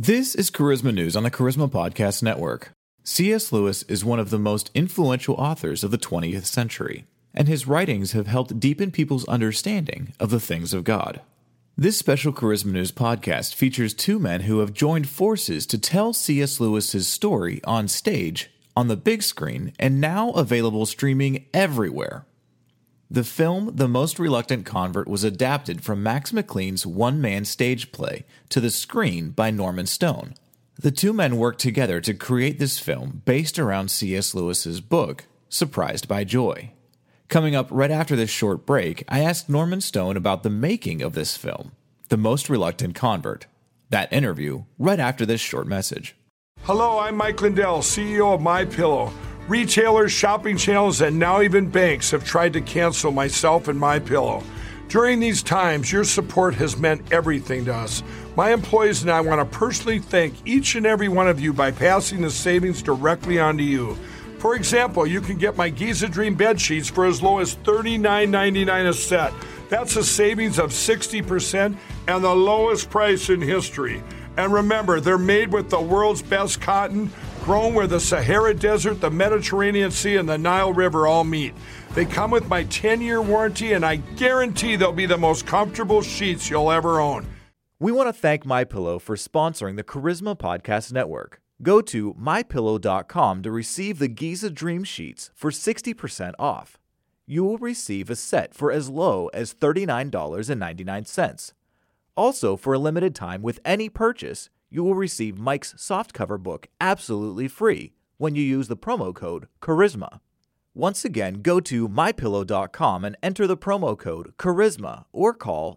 This is Charisma News on the Charisma Podcast Network. C.S. Lewis is one of the most influential authors of the 20th century, and his writings have helped deepen people's understanding of the things of God. This special Charisma News podcast features two men who have joined forces to tell C.S. Lewis's story on stage, on the big screen, and now available streaming everywhere. The film The Most Reluctant Convert was adapted from Max McLean's one-man stage play to the screen by Norman Stone. The two men worked together to create this film based around C.S. Lewis's book, Surprised by Joy. Coming up right after this short break, I asked Norman Stone about the making of this film, The Most Reluctant Convert. That interview right after this short message. Hello, I'm Mike Lindell, CEO of MyPillow. Retailers, shopping channels, and now even banks have tried to cancel myself and MyPillow. During these times, your support has meant everything to us. My employees and I want to personally thank each and every one of you by passing the savings directly on to you. For example, you can get my Giza Dream bed sheets for as low as $39.99 a set. That's a savings of 60% and the lowest price in history. And remember, they're made with the world's best cotton, grown where the Sahara Desert, the Mediterranean Sea, and the Nile River all meet. They come with my 10-year warranty, and I guarantee they'll be the most comfortable sheets you'll ever own. We want to thank MyPillow for sponsoring the Charisma Podcast Network. Go to MyPillow.com to receive the Giza Dream Sheets for 60% off. You will receive a set for as low as $39.99. Also, for a limited time with any purchase, you will receive Mike's softcover book absolutely free when you use the promo code CHARISMA. Once again, go to MyPillow.com and enter the promo code CHARISMA or call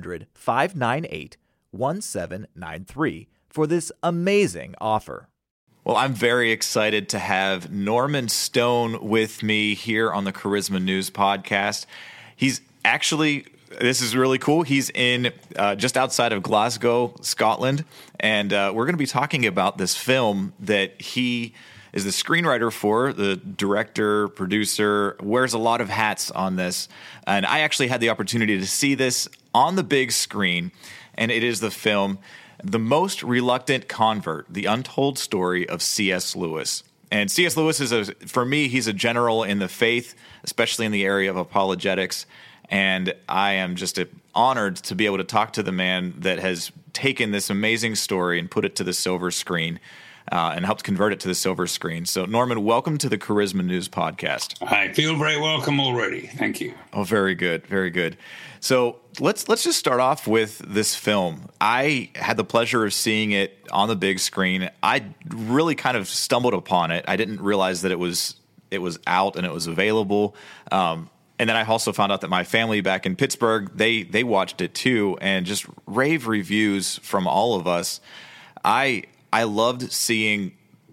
800-598-1793 for this amazing offer. Well, I'm very excited to have Norman Stone with me here on the Charisma News podcast. He's actually... This is really cool. He's in just outside of Glasgow, Scotland, and we're going to be talking about this film that he is the screenwriter for, the director, producer, wears a lot of hats on this. And I actually had the opportunity to see this on the big screen, and it is the film The Most Reluctant Convert, The Untold Story of C.S. Lewis. And C.S. Lewis for me, he's a general in the faith, especially in the area of apologetics. And I am just honored to be able to talk to the man that has taken this amazing story and put it to the silver screen and helped convert it to the silver screen. So, Norman, welcome to the Charisma News podcast. I feel very welcome already. Thank you. Oh, very good. Very good. So let's just start off with this film. I had the pleasure of seeing it on the big screen. I really kind of stumbled upon it. I didn't realize that it was out and it was available. And then I also found out that my family back in Pittsburgh, they watched it too, and just rave reviews from all of us. I loved seeing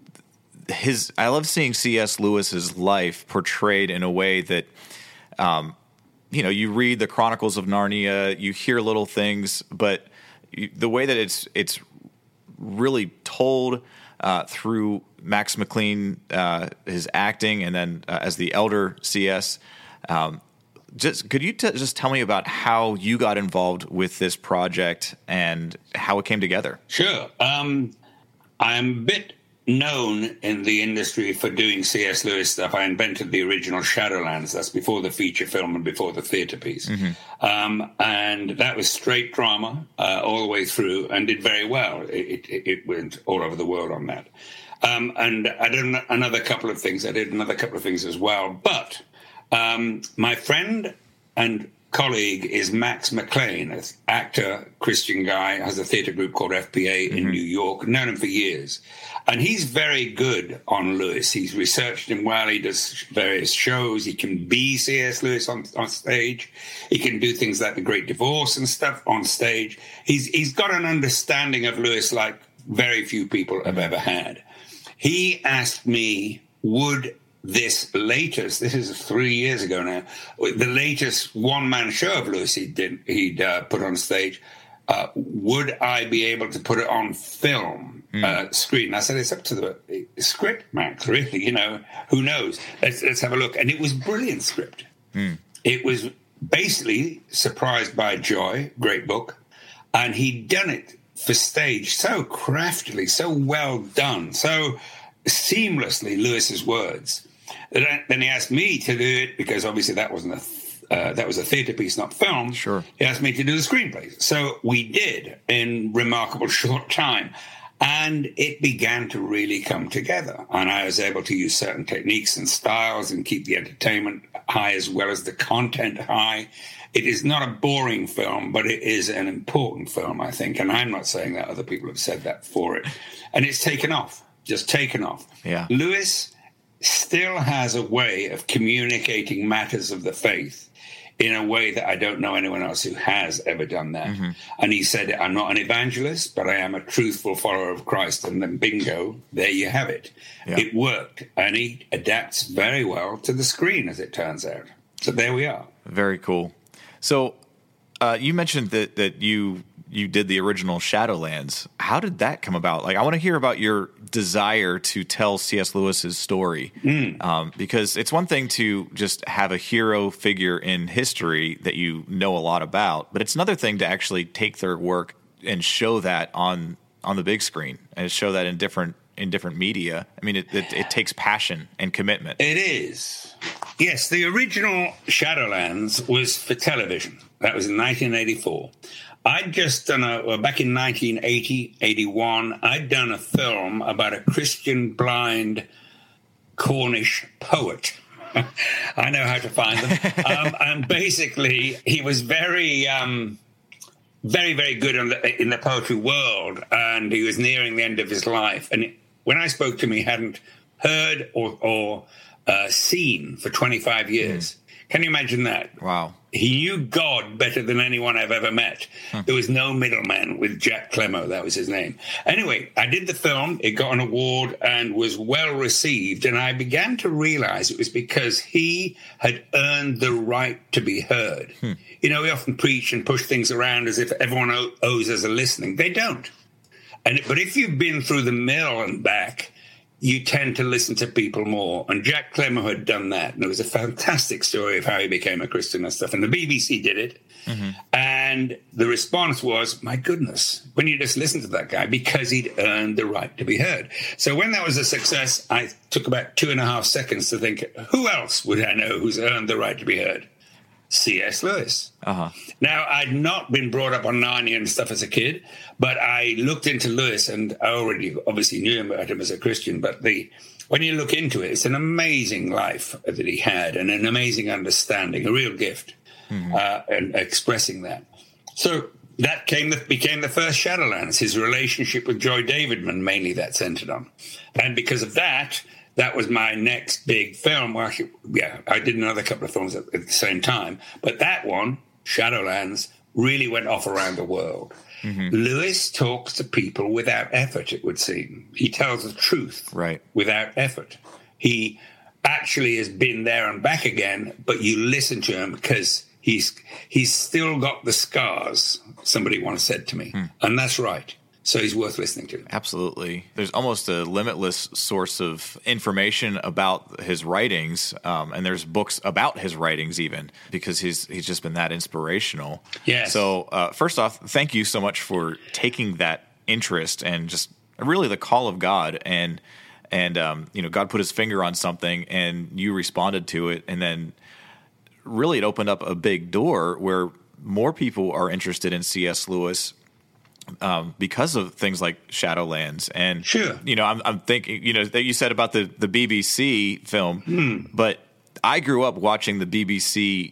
C.S. Lewis's life portrayed in a way that, you read the Chronicles of Narnia, you hear little things, but the way that it's really told through Max McLean, his acting, and then as the elder C.S. Could you just tell me about how you got involved with this project and how it came together? Sure. I'm a bit known in the industry for doing C.S. Lewis stuff. I invented the original Shadowlands. That's before the feature film and before the theater piece. Mm-hmm. And that was straight drama all the way through and did very well. It went all over the world on that. And I did another couple of things. I did another couple of things as well. But... my friend and colleague is Max McLean, an actor, Christian guy, has a theater group called FPA in New York, known him for years. And he's very good on Lewis. He's researched him well. He does various shows. He can be C.S. Lewis on stage. He can do things like The Great Divorce and stuff on stage. He's got an understanding of Lewis like very few people have ever had. He asked me, this is 3 years ago now, the latest one-man show of Lewis he'd put on stage, would I be able to put it on film screen? I said, it's up to the script, Max, really, who knows? Let's have a look. And it was brilliant script. It was basically Surprised by Joy, great book, and he'd done it for stage so craftily, so well done, so seamlessly, Lewis's words. Then he asked me to do it because obviously that wasn't that was a theatre piece, not film. Sure. He asked me to do the screenplay. So we did in remarkable short time. And it began to really come together. And I was able to use certain techniques and styles and keep the entertainment high as well as the content high. It is not a boring film, but it is an important film, I think. And I'm not saying that. Other people have said that for it. And it's taken off, just taken off. Yeah. Lewis still has a way of communicating matters of the faith in a way that I don't know anyone else who has ever done that. Mm-hmm. And he said, I'm not an evangelist, but I am a truthful follower of Christ. And then bingo, there you have it. Yeah. It worked. And he adapts very well to the screen, as it turns out. So there we are. Very cool. So you mentioned that you did the original Shadowlands. How did that come about? Like, I want to hear about your desire to tell C.S. Lewis's story, because it's one thing to just have a hero figure in history that you know a lot about, but it's another thing to actually take their work and show that on the big screen and show that in different media. I mean, it takes passion and commitment. It is. Yes, the original Shadowlands was for television. That was in 1984. I'd just done back in 1980, 81, I'd done a film about a Christian blind Cornish poet. I know how to find them. And basically, he was very, very, very good in the poetry world, and he was nearing the end of his life. And when I spoke to him, he hadn't heard or seen for 25 years. Can you imagine that? Wow. He knew God better than anyone I've ever met. There was no middleman with Jack Clemmo. That was his name. Anyway, I did the film. It got an award and was well received. And I began to realize it was because he had earned the right to be heard. You know, we often preach and push things around as if everyone owes us a listening. They don't. But if you've been through the mill and back, you tend to listen to people more. And Jack Clemmo had done that. And it was a fantastic story of how he became a Christian and stuff. And the BBC did it. Mm-hmm. And the response was, my goodness, when you just listen to that guy, because he'd earned the right to be heard. So when that was a success, I took about 2.5 seconds to think, who else would I know who's earned the right to be heard? C.S. Lewis. Uh-huh. Now, I'd not been brought up on Narnia and stuff as a kid, but I looked into Lewis, and I already obviously knew about him as a Christian, but when you look into it, it's an amazing life that he had and an amazing understanding, a real gift, and expressing that. So that became the first Shadowlands, his relationship with Joy Davidman, mainly that centered on. And because of that was my next big film. Well, I did another couple of films at the same time. But that one, Shadowlands, really went off around the world. Mm-hmm. Lewis talks to people without effort, it would seem. He tells the truth without effort. He actually has been there and back again, but you listen to him because he's still got the scars, somebody once said to me. And that's right. So he's worth listening to. Absolutely. There's almost a limitless source of information about his writings, and there's books about his writings even, because he's just been that inspirational. Yes. So first off, thank you so much for taking that interest and just really the call of God, and God put his finger on something and you responded to it, and then really it opened up a big door where more people are interested in C.S. Lewis because of things like Shadowlands. And, sure. I'm thinking, that you said about the BBC film, but I grew up watching the BBC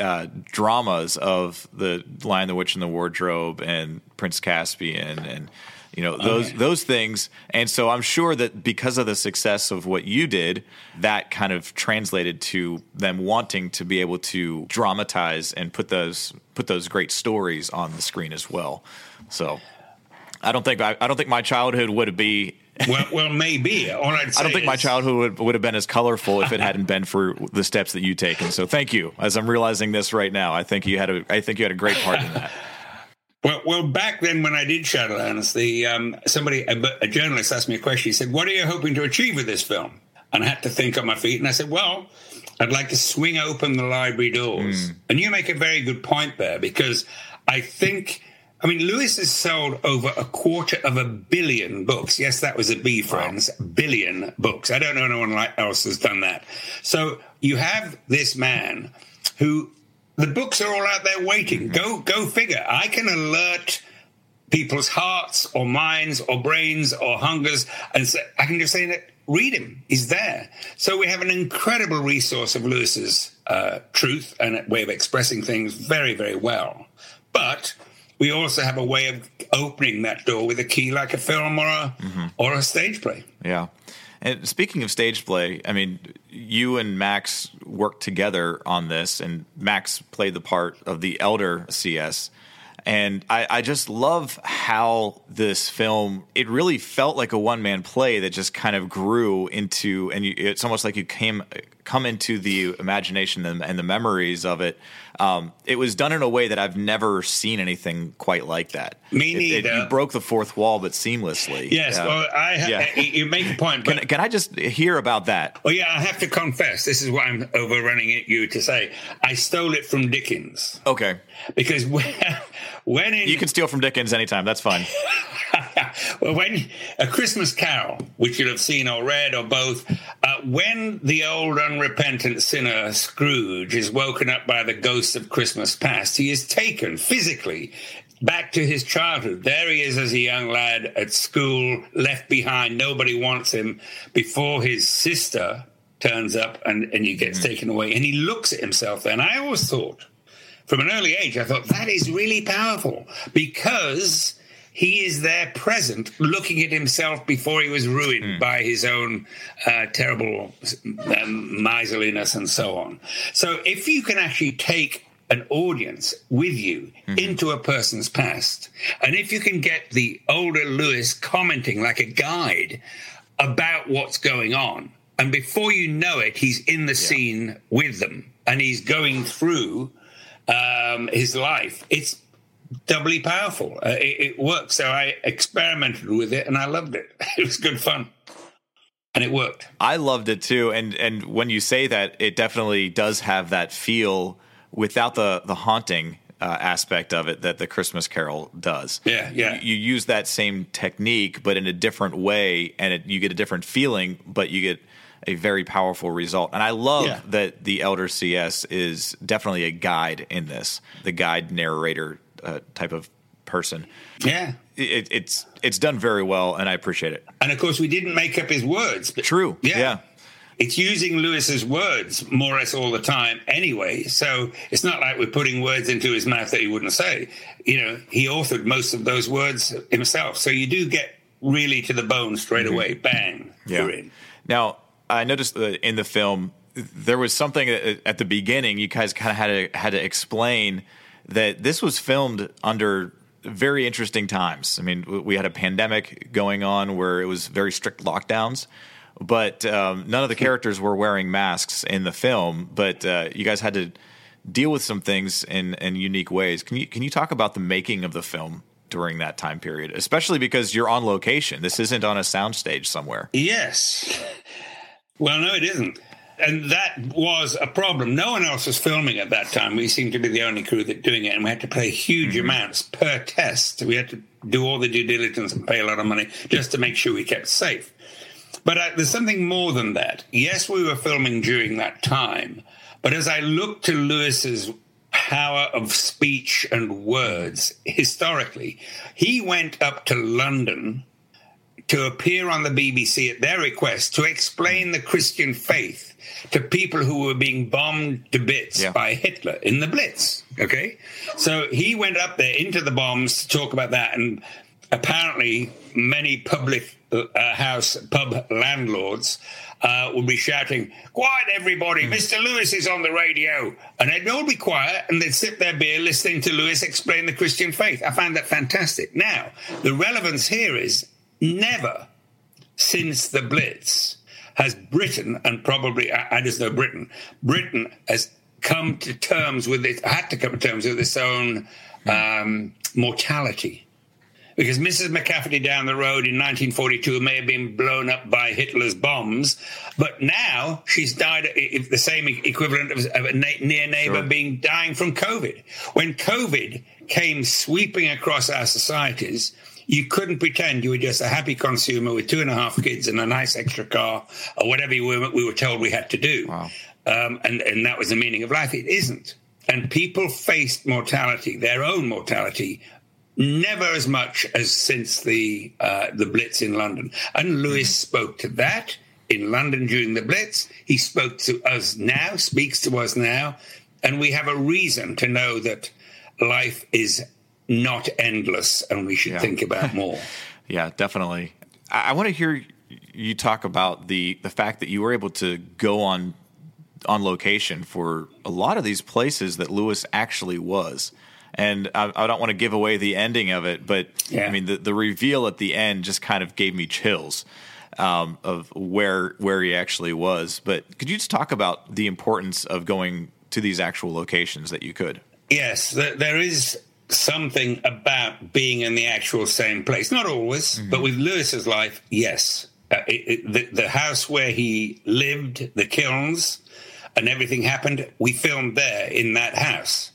dramas of The Lion, the Witch, and the Wardrobe and Prince Caspian and, those things. And so I'm sure that because of the success of what you did, that kind of translated to them wanting to be able to dramatize and put those great stories on the screen as well. So I don't think my childhood would be. well, maybe. All I'd say I don't think my childhood would have been as colorful if it hadn't been for the steps that you take. And so thank you. As I'm realizing this right now, I think you had a great part in that. Well, back then when I did Shadowlands, a journalist asked me a question. He said, "What are you hoping to achieve with this film?" And I had to think on my feet. And I said, "Well, I'd like to swing open the library doors." And you make a very good point there, because I think I mean, Lewis has sold over 250 million books. Yes, that was a B, friends. Wow. Billion books. I don't know anyone else has done that. So you have this man who, the books are all out there waiting. Go figure. I can alert people's hearts or minds or brains or hungers, and say, I can just say that, read him. He's there. So we have an incredible resource of Lewis's truth and a way of expressing things very, very well. But we also have a way of opening that door with a key like a film or a stage play. Yeah. And speaking of stage play, I mean, you and Max worked together on this, and Max played the part of the elder CS. And I just love how this film, it really felt like a one-man play that just kind of grew into, and it's almost like you come into the imagination and the memories of it. It was done in a way that I've never seen anything quite like that. Me neither. You broke the fourth wall, but seamlessly. Yes, well, you make a point. But can I just hear about that? Well, yeah, I have to confess, this is what I'm overrunning you to say. I stole it from Dickens. Okay. Because when you can steal from Dickens anytime. That's fine. Well, when A Christmas Carol, which you'll have seen or read or both, when the old unrepentant sinner Scrooge is woken up by the ghost of Christmas past, he is taken physically back to his childhood. There he is as a young lad at school, left behind. Nobody wants him before his sister turns up and he gets taken away. And he looks at himself there. And I always thought, from an early age, I thought that is really powerful because he is there present, looking at himself before he was ruined by his own terrible miserliness and so on. So if you can actually take an audience with you into a person's past, and if you can get the older Lewis commenting like a guide about what's going on, and before you know it, he's in the scene with them, and he's going through his life, it's doubly powerful. It works. So I experimented with it and I loved it. It was good fun. And it worked. I loved it too. And when you say that, it definitely does have that feel without the haunting aspect of it that the Christmas Carol does. Yeah. You use that same technique, but in a different way, and you get a different feeling, but you get a very powerful result. And I love that the Elder CS is definitely a guide in this, the guide narrator type of person. Yeah. It's done very well, and I appreciate it. And, of course, we didn't make up his words. True. Yeah. It's using Lewis's words more or less all the time anyway. So it's not like we're putting words into his mouth that he wouldn't say. You know, he authored most of those words himself. So you do get really to the bone straight away. Bang. You're in. Now, I noticed that in the film, there was something at the beginning you guys kind of had to explain that this was filmed under very interesting times. I mean, we had a pandemic going on where it was very strict lockdowns, but none of the characters were wearing masks in the film. But you guys had to deal with some things in unique ways. Can you talk about the making of the film during that time period, especially because you're on location? This isn't on a soundstage somewhere. Yes. Well, no, it isn't. And that was a problem. No one else was filming at that time. We seemed to be the only crew that doing it, and we had to pay huge amounts per test. We had to do all the due diligence and pay a lot of money just to make sure we kept safe. But there's something more than that. Yes, we were filming during that time, but as I look to Lewis's power of speech and words historically, he went up to London to appear on the BBC at their request to explain the Christian faith to people who were being bombed to bits by Hitler in the Blitz, okay? So he went up there into the bombs to talk about that, and apparently many public pub landlords would be shouting, "Quiet, everybody, Mr. Lewis is on the radio." And they'd all be quiet, and they'd sip their beer listening to Lewis explain the Christian faith. I found that fantastic. Now, the relevance here is never since the Blitz has Britain, and probably, I just know Britain has come to terms with it, had to come to terms with its own mortality. Because Mrs. McCafferty down the road in 1942 may have been blown up by Hitler's bombs, but now she's died the same equivalent of a near neighbor dying from COVID. When COVID came sweeping across our societies, you couldn't pretend you were just a happy consumer with 2.5 kids and a nice extra car or whatever we were told we had to do. Wow. And that was the meaning of life. It isn't. And people faced mortality, their own mortality, never as much as since the Blitz in London. And Lewis spoke to that in London during the Blitz. He spoke to us now, speaks to us now, and we have a reason to know that life is not endless and we should think about more. Yeah, definitely. I want to hear you talk about the fact that you were able to go on location for a lot of these places that Lewis actually was. And I don't want to give away the ending of it, but I mean, the reveal at the end just kind of gave me chills of where he actually was. But could you just talk about the importance of going to these actual locations that you could? Yes, there is something about being in the actual same place. Not always, but with Lewis's life, yes. The house where he lived, the kilns, and everything happened, we filmed there in that house.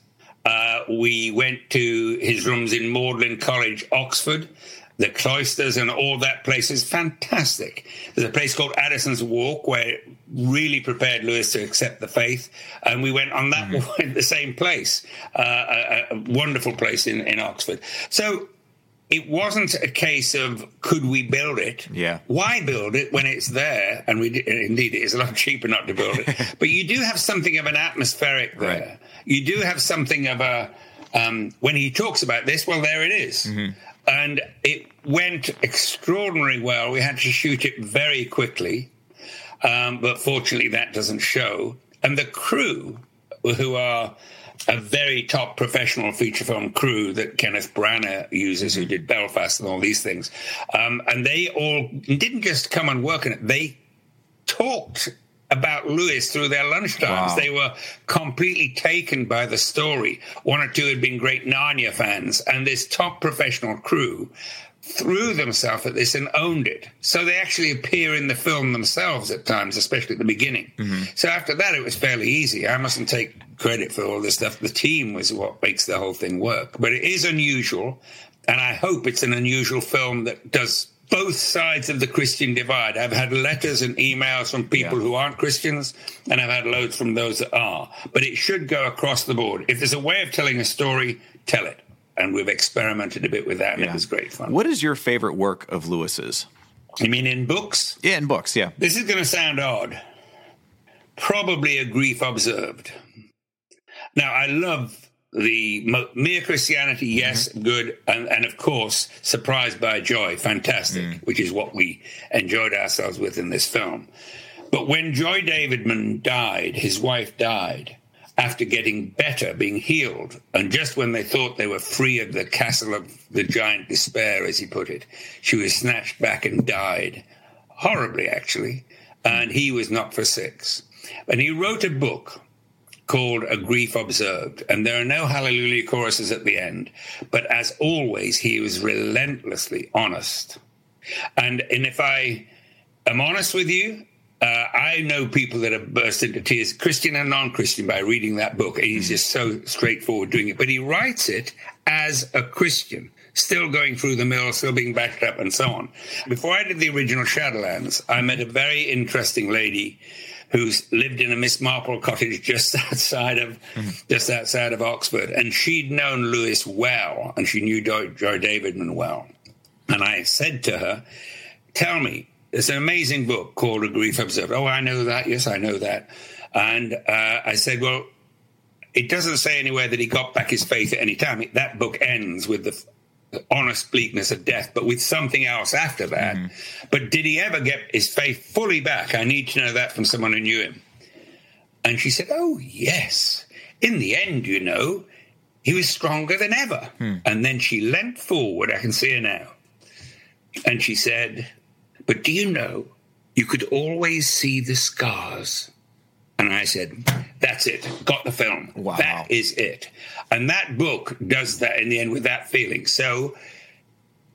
We went to his rooms in Magdalen College, Oxford. The cloisters and all that place is fantastic. There's a place called Addison's Walk where it really prepared Lewis to accept the faith. And we went on that walk in the same place, a wonderful place in Oxford. So it wasn't a case of could we build it? Yeah. Why build it when it's there? And indeed, it is a lot cheaper not to build it. But you do have something of an atmospheric there. Right. You do have something of a, when he talks about this, well, there it is. And it went extraordinarily well. We had to shoot it very quickly, but fortunately that doesn't show. And the crew, who are a very top professional feature film crew that Kenneth Branagh uses, who did Belfast and all these things, and they all didn't just come and work on it, they talked about Lewis through their lunchtimes. Wow. They were completely taken by the story. One or two had been great Narnia fans, and this top professional crew threw themselves at this and owned it. So they actually appear in the film themselves at times, especially at the beginning. So after that, it was fairly easy. I mustn't take credit for all this stuff. The team was what makes the whole thing work. But it is unusual, and I hope it's an unusual film that does both sides of the Christian divide. I've had letters and emails from people who aren't Christians, and I've had loads from those that are. But it should go across the board. If there's a way of telling a story, tell it. And we've experimented a bit with that, and it was great fun. What is your favorite work of Lewis's? You mean in books? Yeah, in books, yeah. This is going to sound odd. Probably A Grief Observed. Now, I love the Mere Christianity, yes, good, and of course, Surprised by Joy, fantastic, which is what we enjoyed ourselves with in this film. But when Joy Davidman died, his wife died, after getting better, being healed, and just when they thought they were free of the castle of the giant despair, as he put it, she was snatched back and died, horribly actually, and he was not for six. And he wrote a book called A Grief Observed, and there are no hallelujah choruses at the end, but as always, he was relentlessly honest. And if I am honest with you, I know people that have burst into tears, Christian and non-Christian, by reading that book. He's just so straightforward doing it. But he writes it as a Christian, still going through the mill, still being backed up, and so on. Before I did the original Shadowlands, I met a very interesting lady who's lived in a Miss Marple cottage just outside of Oxford. And she'd known Lewis well, and she knew Joy Davidman well. And I said to her, tell me, there's an amazing book called A Grief Observed. Oh, I know that. Yes, I know that. And I said, well, it doesn't say anywhere that he got back his faith at any time. That book ends with the honest bleakness of death, but with something else after that. But did he ever get his faith fully back? I need to know that from someone who knew him. And she said, oh, yes. In the end, you know, he was stronger than ever. And then she leant forward, I can see her now, and she said, but do you know, you could always see the scars. And I said, that's it. Got the film. Wow. That is it. And that book does that in the end with that feeling. So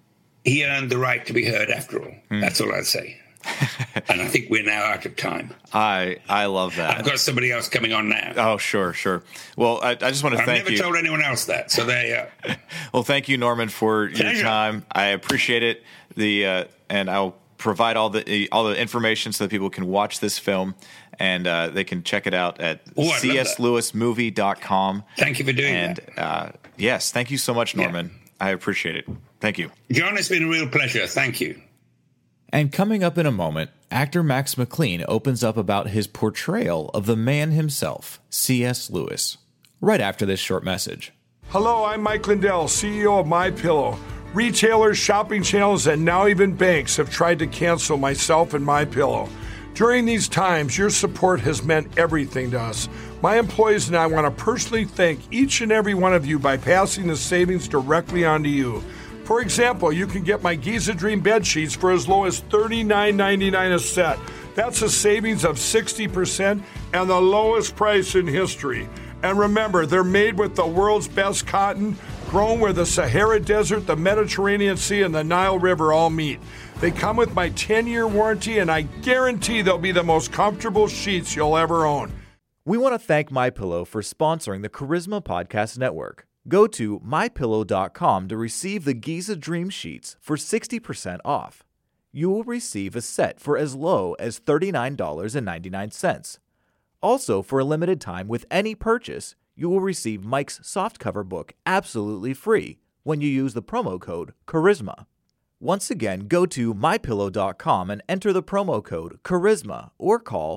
he earned the right to be heard after all. That's all I'd say. And I think we're now out of time. I love that. I've got somebody else coming on now. Oh, sure. Well, I just want to thank you. I've never told anyone else that, so there you are. Well, thank you, Norman, for your time. I appreciate it. And I'll provide all the information so that people can watch this film, and they can check it out at cslewismovie.com. Thank you for doing that. Yes, thank you so much, Norman. Yeah. I appreciate it. Thank you. John, it's been a real pleasure. Thank you. And coming up in a moment, actor Max McLean opens up about his portrayal of the man himself, C.S. Lewis, right after this short message. Hello, I'm Mike Lindell, CEO of MyPillow. Retailers, shopping channels, and now even banks have tried to cancel myself and MyPillow. During these times, your support has meant everything to us. My employees and I want to personally thank each and every one of you by passing the savings directly on to you. For example, you can get my Giza Dream bed sheets for as low as $39.99 a set. That's a savings of 60% and the lowest price in history. And remember, they're made with the world's best cotton, grown where the Sahara Desert, the Mediterranean Sea, and the Nile River all meet. They come with my 10-year warranty, and I guarantee they'll be the most comfortable sheets you'll ever own. We want to thank MyPillow for sponsoring the Charisma Podcast Network. Go to MyPillow.com to receive the Giza Dream Sheets for 60% off. You will receive a set for as low as $39.99. Also, for a limited time with any purchase, you will receive Mike's softcover book absolutely free when you use the promo code CHARISMA. Once again, go to MyPillow.com and enter the promo code CHARISMA or call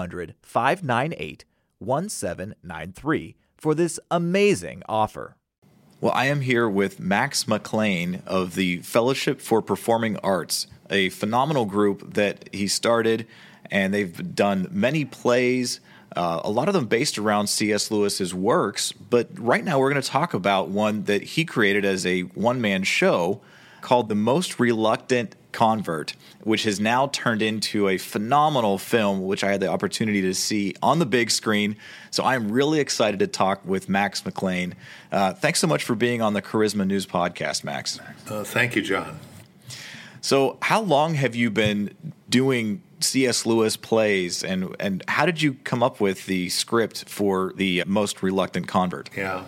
800-598-1793 for this amazing offer. Well, I am here with Max McLean of the Fellowship for Performing Arts, a phenomenal group that he started, and they've done many plays, a lot of them based around C.S. Lewis's works, but right now we're going to talk about one that he created as a one-man show called The Most Reluctant Convert, which has now turned into a phenomenal film, which I had the opportunity to see on the big screen. So I'm really excited to talk with Max McLean. Thanks so much for being on the Charisma News Podcast, Max. Thank you, John. So how long have you been doing C.S. Lewis plays, and how did you come up with the script for The Most Reluctant Convert? Yeah.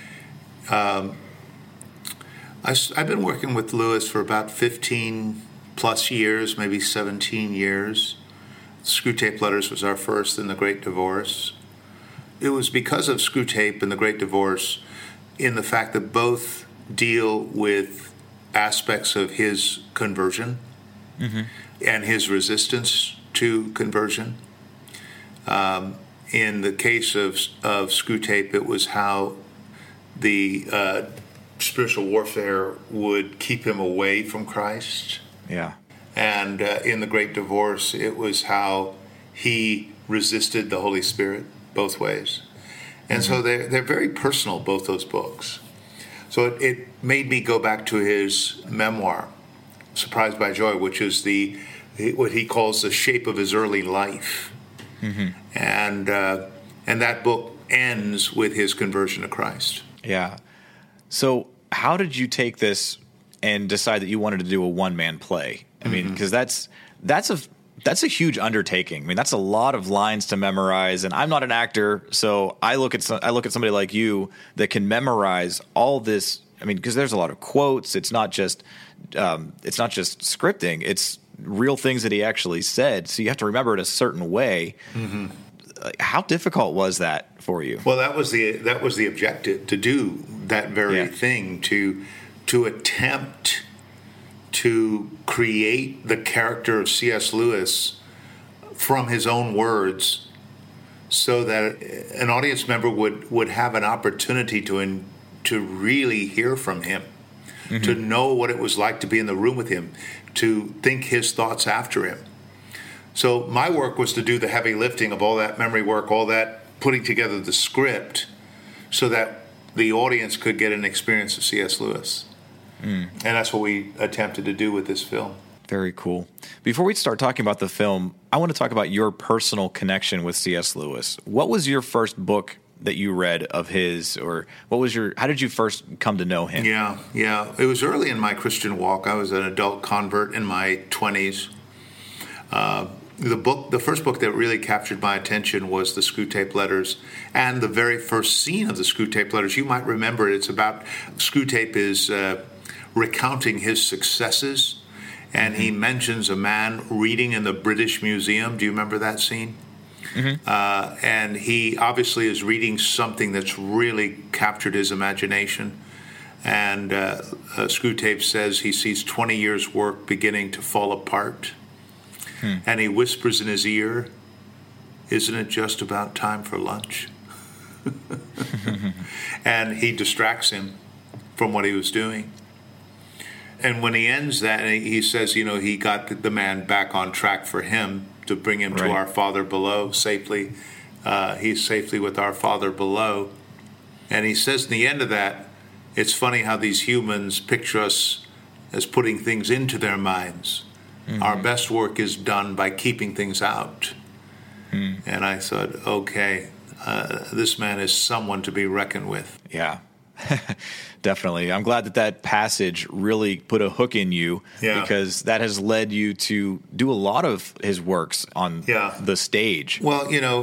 I've been working with Lewis for about 15 plus years, maybe 17 years. Screwtape Letters was our first in The Great Divorce. It was because of Screwtape and The Great Divorce, in the fact that both deal with aspects of his conversion and his resistance to conversion. In the case of Screwtape, it was how the spiritual warfare would keep him away from Christ. Yeah. And in The Great Divorce, it was how he resisted the Holy Spirit both ways. And so they're very personal, both those books. So it made me go back to his memoir, Surprised by Joy, which is what he calls the shape of his early life. And that book ends with his conversion to Christ. Yeah. So how did you take this and decide that you wanted to do a one-man play? I mean, because that's a huge undertaking. I mean, that's a lot of lines to memorize, and I'm not an actor, so I look at somebody like you that can memorize all this. I mean, because there's a lot of quotes. It's not just scripting. It's real things that he actually said. So you have to remember it a certain way. How difficult was that for you? Well, that was the objective, to do that very thing, to attempt to create the character of C.S. Lewis from his own words, so that an audience member would have an opportunity to really hear from him, to know what it was like to be in the room with him, to think his thoughts after him. So my work was to do the heavy lifting of all that memory work, all that putting together the script, so that the audience could get an experience of C.S. Lewis. And that's what we attempted to do with this film. Very cool. Before we start talking about the film, I want to talk about your personal connection with C.S. Lewis. What was your first book that you read of his, or how did you first come to know him? Yeah. It was early in my Christian walk. I was an adult convert in my 20s. The first book that really captured my attention was the Screwtape Letters, and the very first scene of the Screwtape Letters. You might remember it's about Screwtape is recounting his successes, and he mentions a man reading in the British Museum. Do you remember that scene? Mm-hmm. And he obviously is reading something that's really captured his imagination. And Screwtape says he sees 20 years' work beginning to fall apart. And he whispers in his ear, "Isn't it just about time for lunch?" And he distracts him from what he was doing. And when he ends that, he says, he got the man back on track for him to bring him to our Father below safely. He's safely with our Father below. And he says in the end of that, it's funny how these humans picture us as putting things into their minds. Mm-hmm. Our best work is done by keeping things out. And I thought, okay, this man is someone to be reckoned with. Yeah. Definitely. I'm glad that passage really put a hook in you, because that has led you to do a lot of his works on the stage. Well,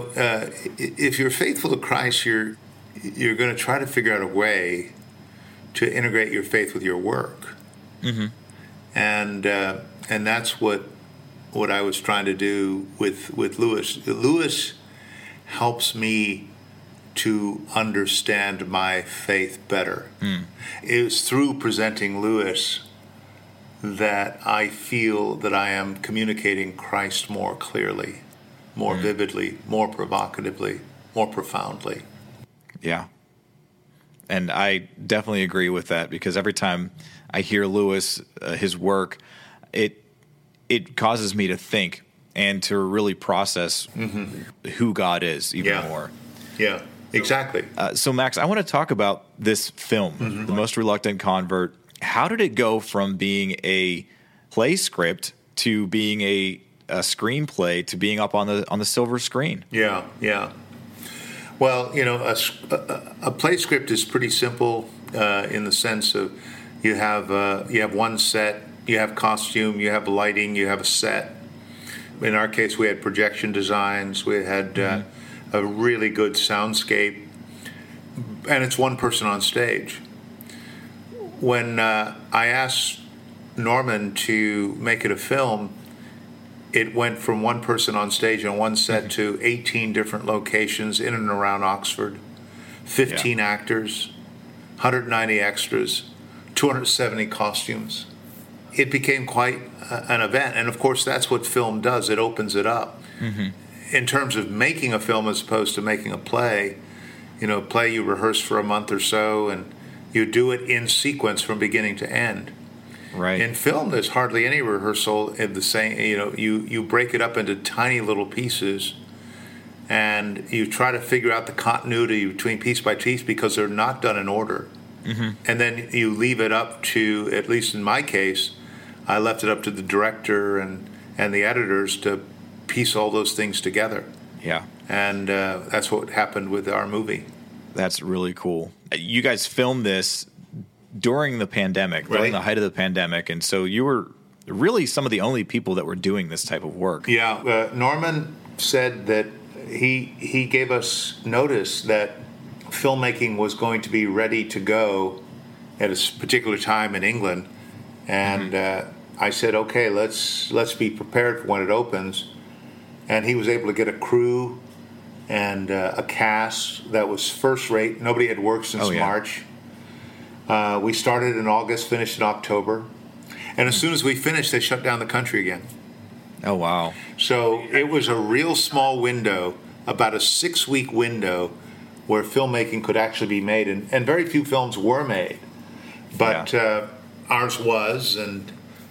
if you're faithful to Christ, you're going to try to figure out a way to integrate your faith with your work. Mm-hmm. And that's what I was trying to do with Lewis. Lewis helps me to understand my faith better. It was through presenting Lewis that I feel that I am communicating Christ more clearly, more vividly, more provocatively, more profoundly. Yeah. And I definitely agree with that, because every time I hear Lewis, his work, it causes me to think and to really process who God is even more. Yeah. Exactly. So, Max, I want to talk about this film, The Most Reluctant Convert. How did it go from being a play script to being a screenplay to being up on the silver screen? Yeah. Well, a play script is pretty simple in the sense of you have one set, you have costume, you have lighting, you have a set. In our case, we had projection designs, we had a really good soundscape, and it's one person on stage. When I asked Norman to make it a film, it went from one person on stage on one set to 18 different locations in and around Oxford, 15 actors, 190 extras, 270 costumes. It became quite an event, and of course that's what film does. It opens it up. In terms of making a film as opposed to making a play, play you rehearse for a month or so, and you do it in sequence from beginning to end. Right. In film, there's hardly any rehearsal in the same. You break it up into tiny little pieces, and you try to figure out the continuity between piece by piece because they're not done in order. And then you leave it up to, at least in my case, I left it up to the director and the editors to piece all those things together. Yeah. And that's what happened with our movie. That's really cool. You guys filmed this during the pandemic, during the height of the pandemic, and so you were really some of the only people that were doing this type of work. Yeah. Norman said that he gave us notice that filmmaking was going to be ready to go at a particular time in England, and I said, okay, let's be prepared for when it opens. And he was able to get a crew and a cast that was first rate. Nobody had worked since March. We started in August, finished in October. And as soon as we finished, they shut down the country again. Oh, wow. So it was a real small window, about a 6-week window, where filmmaking could actually be made. And very few films were made. But ours was, and,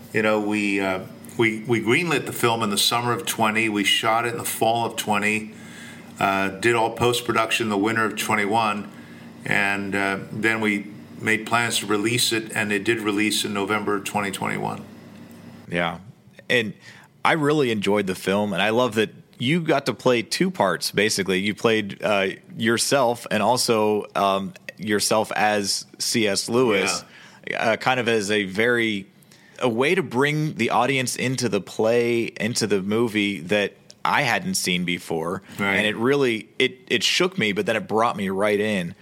we greenlit the film in the summer of 20. We shot it in the fall of 20. Did all post-production in the winter of 21. And then we made plans to release it, and it did release in November 2021. Yeah. And I really enjoyed the film, and I love that you got to play two parts, basically. You played yourself and also yourself as C.S. Lewis, kind of as a way to bring the audience into the play, into the movie that I hadn't seen before. Right. And it really, it shook me, but then it brought me right in.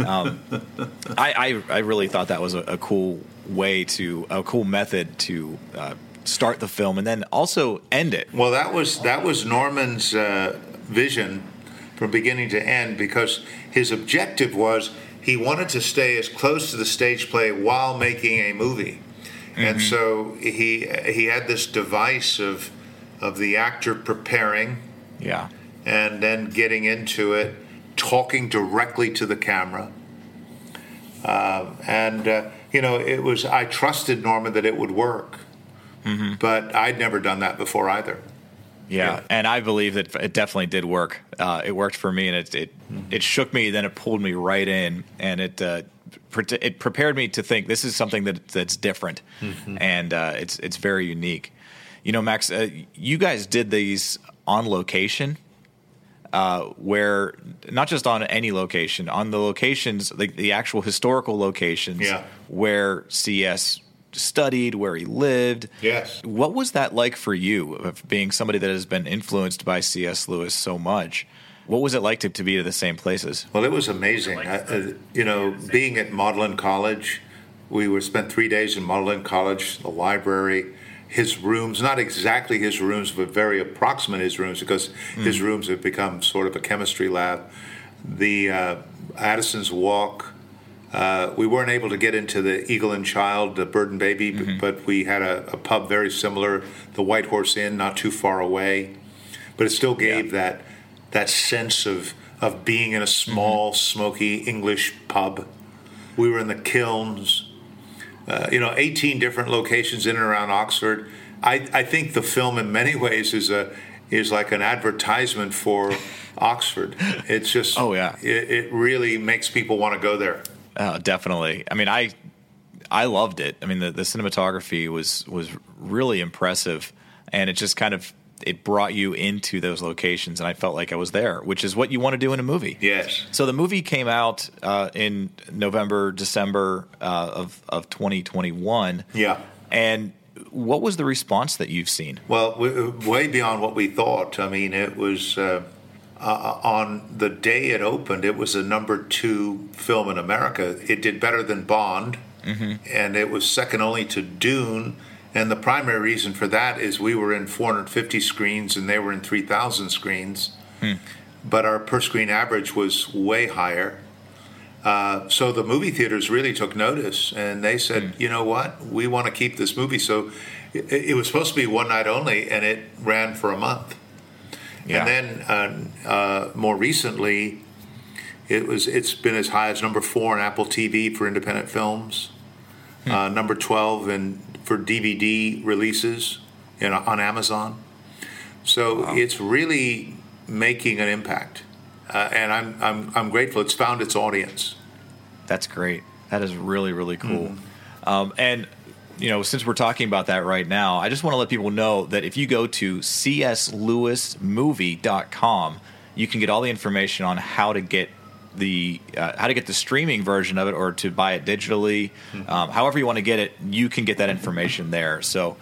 I really thought that was a cool method to start the film and then also end it. Well, that was Norman's vision from beginning to end, because his objective was he wanted to stay as close to the stage play while making a movie. Mm-hmm. And so he had this device of the actor preparing, and then getting into it, talking directly to the camera, it was. I trusted Norman that it would work, but I'd never done that before either. Yeah, and I believe that it definitely did work. It worked for me, and it shook me. Then it pulled me right in, and it prepared me to think this is something that's different, and it's very unique. You know, Max, you guys did these on location, where not just on any location, on the locations, the actual historical locations where C.S. studied, where he lived. Yes. What was that like for you, of being somebody that has been influenced by C.S. Lewis so much? What was it like to be to the same places? Well, it was amazing. Being at Magdalen College, we spent 3 days in Magdalen College, the library, his rooms, not exactly his rooms, but very approximate his rooms, because his rooms have become sort of a chemistry lab. The Addison's Walk. We weren't able to get into the Eagle and Child, the Bird and Baby, but we had a pub very similar, the White Horse Inn, not too far away. But it still gave that sense of being in a small, smoky English pub. We were in the Kilns. 18 different locations in and around Oxford. I think the film in many ways is like an advertisement for Oxford. It's just, it really makes people want to go there. Definitely. I mean, I loved it. I mean, the cinematography was really impressive, and it just kind of, it brought you into those locations, and I felt like I was there, which is what you want to do in a movie. Yes. So the movie came out in November, December of 2021. Yeah. And what was the response that you've seen? Well, way beyond what we thought. I mean, it was on the day it opened, it was a number 2 film in America. It did better than Bond, and it was second only to Dune. And the primary reason for that is we were in 450 screens and they were in 3,000 screens. But our per-screen average was way higher. So the movie theaters really took notice, and they said, you know what, we want to keep this movie. So it was supposed to be one night only, and it ran for a month. Yeah. And then more recently, it's been as high as number 4 on Apple TV for independent films, number 12 for DVD releases on Amazon. So it's really making an impact, and I'm grateful. It's found its audience. That's great. That is really, really cool. And since we're talking about that right now, I just want to let people know that if you go to cslewismovie.com, you can get all the information on how to get the streaming version of it, or to buy it digitally. However you want to get it, you can get that information there. So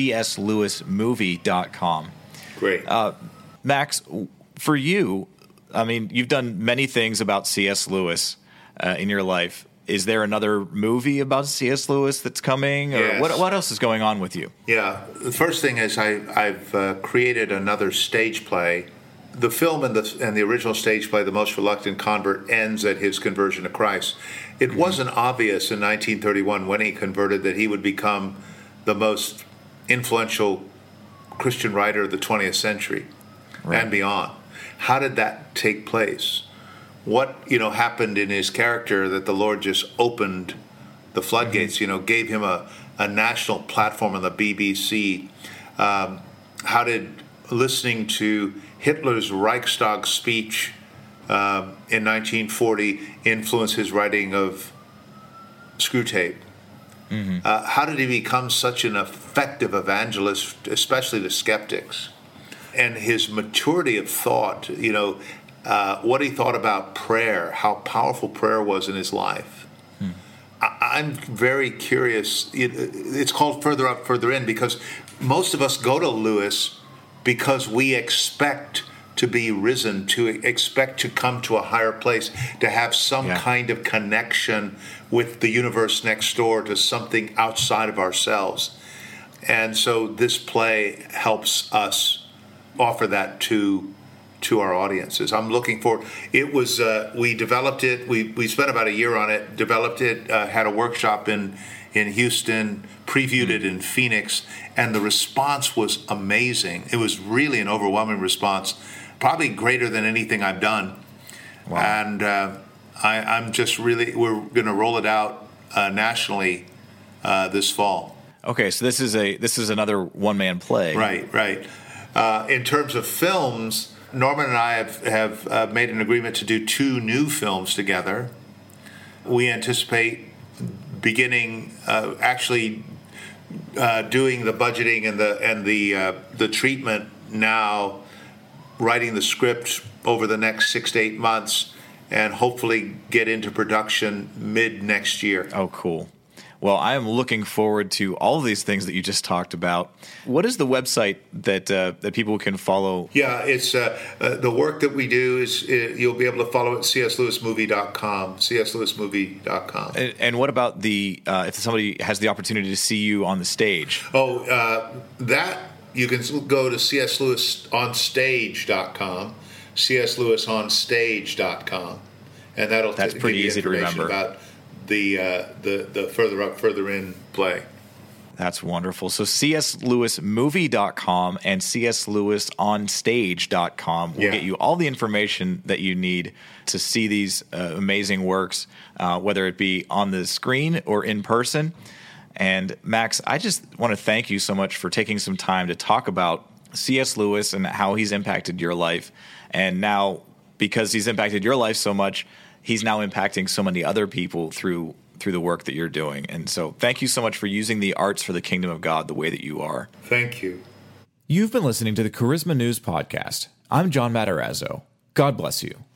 cslewismovie.com. Great. Max, for you, I mean, you've done many things about C.S. Lewis in your life. Is there another movie about C.S. Lewis that's coming? Or yes. What else is going on with you? Yeah. The first thing is I've created another stage play. The film and the original stage play, The Most Reluctant Convert, ends at his conversion to Christ. It wasn't obvious in 1931 when he converted that he would become the most influential Christian writer of the 20th century and beyond. How did that take place? What happened in his character that the Lord just opened the floodgates? Gave him a national platform on the BBC. How did listening to Hitler's Reichstag speech in 1940 influence his writing of Screwtape? How did he become such an effective evangelist, especially to skeptics? and his maturity of thought, what he thought about prayer, how powerful prayer was in his life. I'm very curious. It's called Further Up, Further In, because most of us go to Lewis because we expect to be risen, to expect to come to a higher place, to have some kind of connection with the universe next door, to something outside of ourselves. And so this play helps us offer that to our audiences. I'm looking for it. Was we developed it? We spent about a year on it. Developed it. Had a workshop in Houston. Previewed it in Phoenix, and the response was amazing. It was really an overwhelming response, probably greater than anything I've done. Wow. And I'm just really, we're going to roll it out nationally this fall. Okay, so this is another one-man play. Right. In terms of films, Norman and I have made an agreement to do 2 new films together. We anticipate beginning doing the budgeting and the treatment now, writing the script over the next 6 to 8 months, and hopefully get into production mid next year. Oh, cool. Well, I am looking forward to all of these things that you just talked about. What is the website that people can follow? Yeah, it's the work that we do is you'll be able to follow it at cslewismovie.com, cslewismovie.com. And what about if somebody has the opportunity to see you on the stage? That you can go to cslewisonstage.com, cslewisonstage.com, and that's pretty easy to remember. About the Further Up, Further In play. That's wonderful. So cslewismovie.com and cslewisonstage.com will get you all the information that you need to see these amazing works, whether it be on the screen or in person. And Max, I just want to thank you so much for taking some time to talk about C.S. Lewis and how he's impacted your life. And now, because he's impacted your life so much, he's now impacting so many other people through the work that you're doing. And so thank you so much for using the arts for the kingdom of God the way that you are. Thank you. You've been listening to the Charisma News Podcast. I'm John Matarazzo. God bless you.